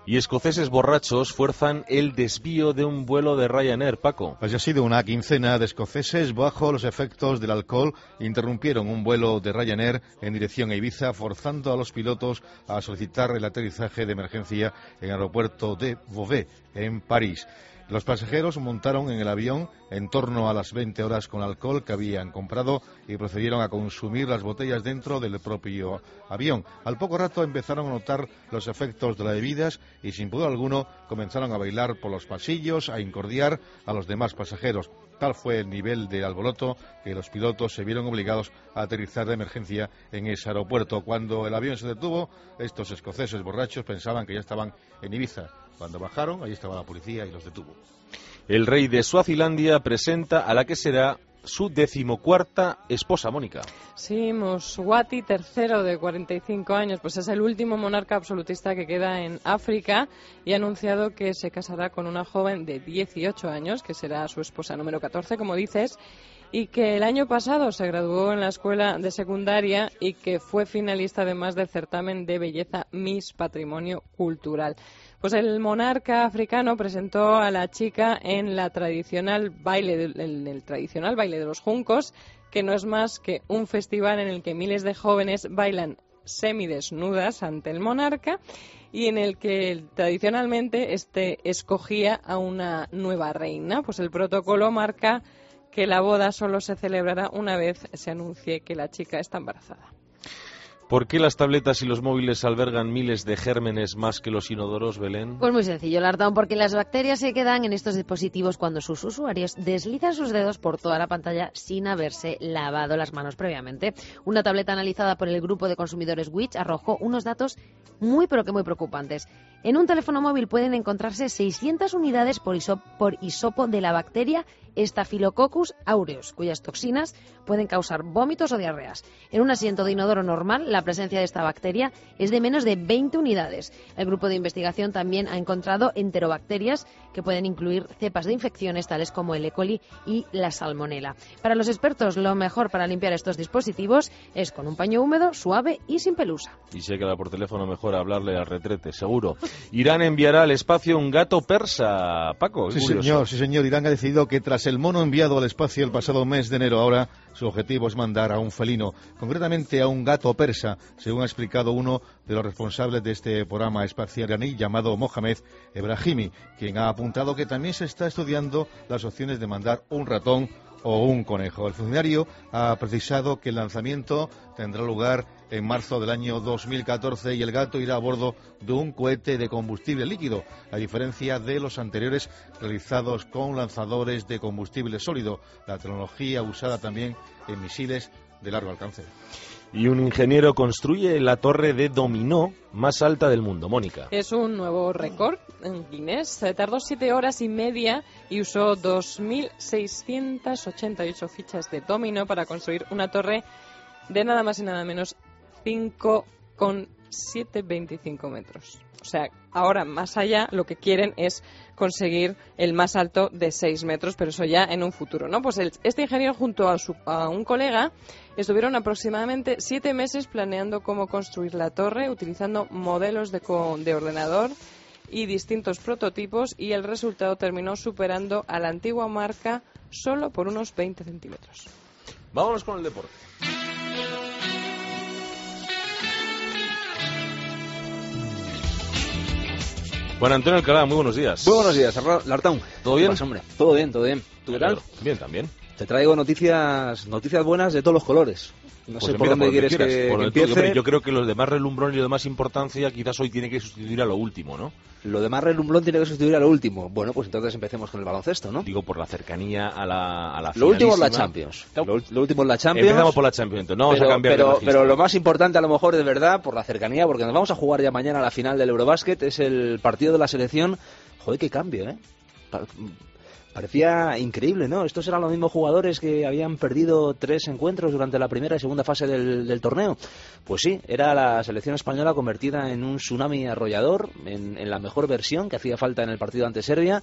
Y escoceses borrachos fuerzan el desvío de un vuelo de Ryanair, Paco. Pues ha sido una quincena de escoceses bajo los efectos del alcohol interrumpieron un vuelo de Ryanair en dirección a Ibiza, forzando a los pilotos a solicitar el aterrizaje de emergencia en el aeropuerto de Beauvais, en París. Los pasajeros montaron en el avión en torno a las veinte horas con alcohol que habían comprado y procedieron a consumir las botellas dentro del propio avión. Al poco rato empezaron a notar los efectos de las bebidas y sin pudor alguno comenzaron a bailar por los pasillos, a incordiar a los demás pasajeros. Tal fue el nivel de alboroto que los pilotos se vieron obligados a aterrizar de emergencia en ese aeropuerto. Cuando el avión se detuvo, estos escoceses borrachos pensaban que ya estaban en Ibiza. Cuando bajaron, allí estaba la policía y los detuvo. El rey de Suazilandia presenta a la que será su decimocuarta esposa, Mónica. Sí, Mswati tercero, de cuarenta y cinco años, pues es el último monarca absolutista que queda en África y ha anunciado que se casará con una joven de dieciocho años, que será su esposa número catorce, como dices, y que el año pasado se graduó en la escuela de secundaria y que fue finalista además del certamen de belleza Miss Patrimonio Cultural. Pues el monarca africano presentó a la chica en la tradicional baile de, el, el tradicional baile de los juncos, que no es más que un festival en el que miles de jóvenes bailan semidesnudas ante el monarca y en el que tradicionalmente este escogía a una nueva reina. Pues el protocolo marca que la boda solo se celebrará una vez se anuncie que la chica está embarazada. ¿Por qué las tabletas y los móviles albergan miles de gérmenes más que los inodoros, Belén? Pues muy sencillo, Lartón, porque las bacterias se quedan en estos dispositivos cuando sus usuarios deslizan sus dedos por toda la pantalla sin haberse lavado las manos previamente. Una tableta analizada por el grupo de consumidores Which arrojó unos datos muy pero que muy preocupantes. En un teléfono móvil pueden encontrarse seiscientas unidades por, iso- por hisopo de la bacteria Staphylococcus aureus, cuyas toxinas pueden causar vómitos o diarreas. En un asiento de inodoro normal, la presencia de esta bacteria es de menos de veinte unidades. El grupo de investigación también ha encontrado enterobacterias que pueden incluir cepas de infecciones tales como el E. coli y la salmonela. Para los expertos, lo mejor para limpiar estos dispositivos es con un paño húmedo, suave y sin pelusa. Y si hay que hablar por teléfono, mejor hablarle al retrete, seguro. Irán enviará al espacio un gato persa. Paco, sí curioso. señor, sí señor. Irán ha decidido que tras el mono enviado al espacio el pasado mes de enero, ahora su objetivo es mandar a un felino, concretamente a un gato persa, según ha explicado uno de los responsables de este programa espacial iraní llamado Mohamed Ebrahimi, quien ha apuntado que también se está estudiando las opciones de mandar un ratón o un conejo. El funcionario ha precisado que el lanzamiento tendrá lugar en marzo del año dos mil catorce y el gato irá a bordo de un cohete de combustible líquido, a diferencia de los anteriores realizados con lanzadores de combustible sólido, la tecnología usada también en misiles de largo alcance. Y un ingeniero construye la torre de dominó más alta del mundo, Mónica. Es un nuevo récord en Guinness. Se tardó siete horas y media y usó dos mil seiscientas ochenta y ocho fichas de dominó para construir una torre de nada más y nada menos cinco coma setecientos veinticinco metros. O sea, ahora más allá lo que quieren es conseguir el más alto de seis metros, pero eso ya en un futuro, ¿no? Pues el, este ingeniero junto a, su, a un colega estuvieron aproximadamente siete meses planeando cómo construir la torre, utilizando modelos de, de ordenador y distintos prototipos, y el resultado terminó superando a la antigua marca solo por unos veinte centímetros. Vámonos con el deporte. Juan Antonio Alcalá, muy buenos días. Muy buenos días, Lartaun. ¿Todo bien? Pasa, hombre? Todo bien, todo bien. ¿Tú qué tal? Bien, también. Te traigo noticias noticias buenas de todos los colores. No pues sé por dónde quieres que, que empiece. Yo, yo creo que lo de más relumbrón y lo de más importancia quizás hoy tiene que sustituir a lo último, ¿no? Lo de más relumbrón tiene que sustituir a lo último. Bueno, pues entonces empecemos con el baloncesto, ¿no? Digo, por la cercanía a la, a la Lo último es la Champions. Lo, lo último es la Champions. Empezamos por la Champions, entonces. No vamos pero, a cambiar pero, de registro. Pero lo más importante a lo mejor de verdad, por la cercanía, porque nos vamos a jugar ya mañana la final del Eurobásquet, es el partido de la selección. Joder, qué cambio, ¿eh? Parecía increíble, ¿no? Estos eran los mismos jugadores que habían perdido tres encuentros durante la primera y segunda fase del, del torneo. Pues sí, era la selección española convertida en un tsunami arrollador, en, en la mejor versión que hacía falta en el partido ante Serbia.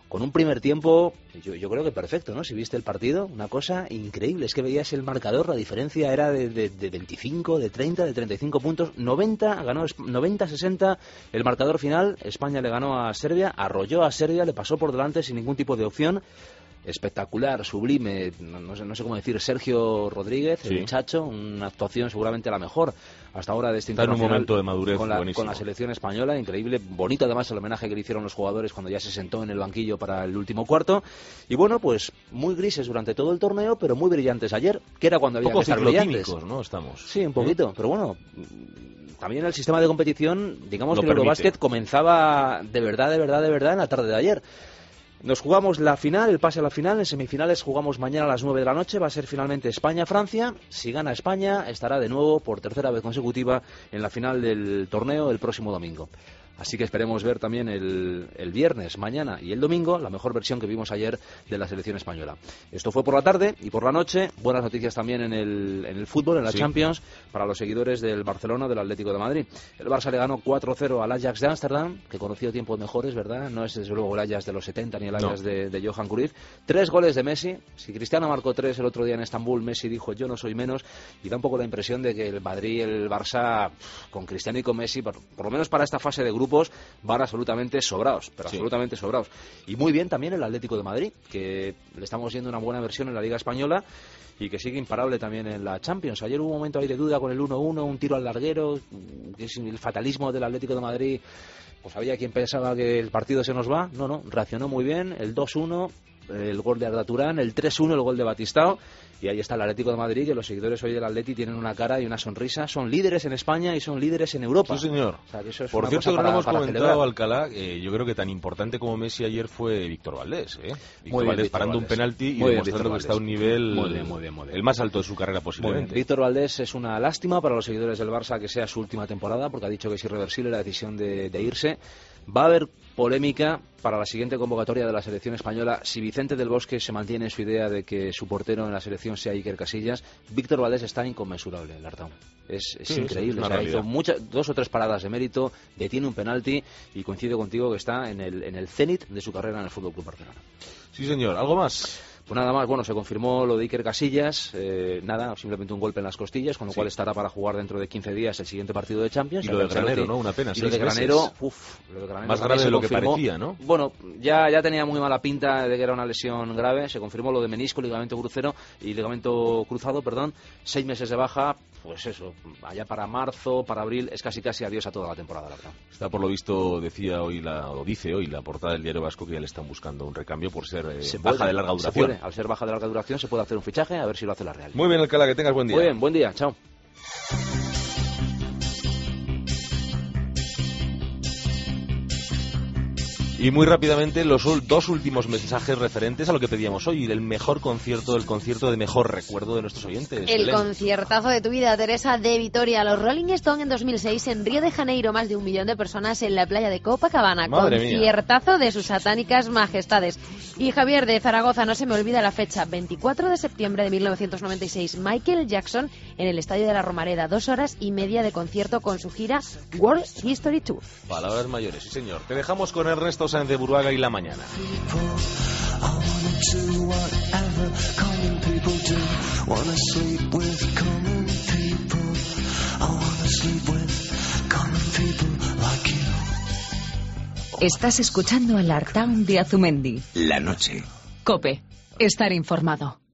con un primer tiempo, yo, yo creo que perfecto, ¿no? Si viste el partido, una cosa increíble, es que veías el marcador, la diferencia era de, de, de veinticinco, de treinta, de treinta y cinco puntos, noventa, ganó noventa sesenta el marcador final, España le ganó a Serbia, arrolló a Serbia, le pasó por delante sin ningún tipo de opción. Espectacular, sublime, no, no, sé, no sé cómo decir, Sergio Rodríguez, sí. El muchacho, una actuación seguramente la mejor hasta ahora de este Está internacional. en un momento de madurez con la, buenísimo. con la selección española, increíble, bonito además el homenaje que le hicieron los jugadores cuando ya se sentó en el banquillo para el último cuarto. Y bueno, pues muy grises durante todo el torneo, pero muy brillantes ayer, que era cuando había que estar brillantes. ¿No? Estamos. Sí, un poquito, ¿eh? Pero bueno, también el sistema de competición, digamos Lo que el permite. Eurobásquet comenzaba de verdad, de verdad, de verdad en la tarde de ayer. Nos jugamos la final, el pase a la final. En semifinales jugamos mañana a las nueve de la noche. Va a ser finalmente España-Francia. Si gana España, estará de nuevo por tercera vez consecutiva en la final del torneo el próximo domingo. Así que esperemos ver también el, el viernes, mañana y el domingo la mejor versión que vimos ayer de la selección española. Esto fue por la tarde y por la noche. Buenas noticias también en el, en el fútbol, en la sí. Champions, para los seguidores del Barcelona, del Atlético de Madrid. El Barça le ganó cuatro cero al Ajax de Ámsterdam, que conoció tiempos mejores, ¿verdad? No es desde luego el Ajax de los setenta ni el Ajax no. de, de Johan Cruyff. Tres goles de Messi. Si Cristiano marcó tres el otro día en Estambul, Messi dijo yo no soy menos. Y da un poco la impresión de que el Madrid y el Barça, con Cristiano y con Messi, por, por lo menos para esta fase de grupos, van absolutamente sobrados, pero sí. absolutamente sobrados. Y muy bien también el Atlético de Madrid, que le estamos viendo una buena versión en la Liga Española y que sigue imparable también en la Champions. Ayer hubo un momento ahí de duda con el uno uno, un tiro al larguero, que es el fatalismo del Atlético de Madrid. Pues había quien pensaba que el partido se nos va. No, no, reaccionó muy bien. El dos uno, el gol de Arda Turán, el tres uno, el gol de Batistao. Y ahí está el Atlético de Madrid, que los seguidores hoy del Atleti tienen una cara y una sonrisa. Son líderes en España y son líderes en Europa. Sí, señor. O sea, que eso es Por una cierto, cosa que no para, hemos para comentado, celebrar. Alcalá, eh, yo creo que tan importante como Messi ayer fue Víctor Valdés. ¿eh? Víctor bien, Valdés Víctor parando Valdés. un penalti y Muy bien, demostrando Víctor que está a un Valdés. nivel Muy bien, muy bien, muy bien. el más alto de su carrera posiblemente. Víctor Valdés es una lástima para los seguidores del Barça que sea su última temporada, porque ha dicho que es irreversible la decisión de, de irse. Va a haber polémica para la siguiente convocatoria de la selección española si Vicente del Bosque se mantiene en su idea de que su portero en la selección sea Iker Casillas. Víctor Valdés está inconmensurable, Lartau. Es, es sí, increíble. Es o sea, hizo muchas, dos o tres paradas de mérito, detiene un penalti y coincido contigo que está en el, en el cenit de su carrera en el F C Barcelona. Sí, señor. ¿Algo más? Pues nada más, bueno, se confirmó lo de Iker Casillas, eh, nada, simplemente un golpe en las costillas, con lo sí. cual estará para jugar dentro de quince días el siguiente partido de Champions. Y lo de Granero, ¿no? Una pena, y lo de Granero, uf, lo de Granero más grave de lo que parecía, ¿no? Bueno, ya, ya tenía muy mala pinta de que era una lesión grave, se confirmó lo de menisco, ligamento crucero y ligamento cruzado, perdón, seis meses de baja, pues eso, allá para marzo, para abril, es casi casi adiós a toda la temporada, la verdad. Está por lo visto, decía hoy, la, o dice hoy la portada del Diario Vasco que ya le están buscando un recambio por ser eh, se baja puede, de larga duración. Se puede, al ser baja de larga duración se puede hacer un fichaje, a ver si lo hace la Real. Muy bien, Alcalá, que tengas buen día. Muy bien, buen día, chao. Y muy rápidamente los dos últimos mensajes referentes a lo que pedíamos hoy, el mejor concierto, el concierto de mejor recuerdo de nuestros oyentes. El Belén. conciertazo de tu vida, Teresa, de Vitoria. Los Rolling Stone en dos mil seis en Río de Janeiro, más de un millón de personas en la playa de Copacabana. Madre conciertazo mía. de sus satánicas majestades. Y Javier de Zaragoza, no se me olvida la fecha, veinticuatro de septiembre de mil novecientos noventa y seis, Michael Jackson en el Estadio de la Romareda, dos horas y media de concierto con su gira World History Tour. Palabras mayores, sí señor. Te dejamos con Ernesto Sáenz de Buruaga y La Mañana. Estás escuchando a Lartaun de Azumendi. La noche. COPE. Estar informado.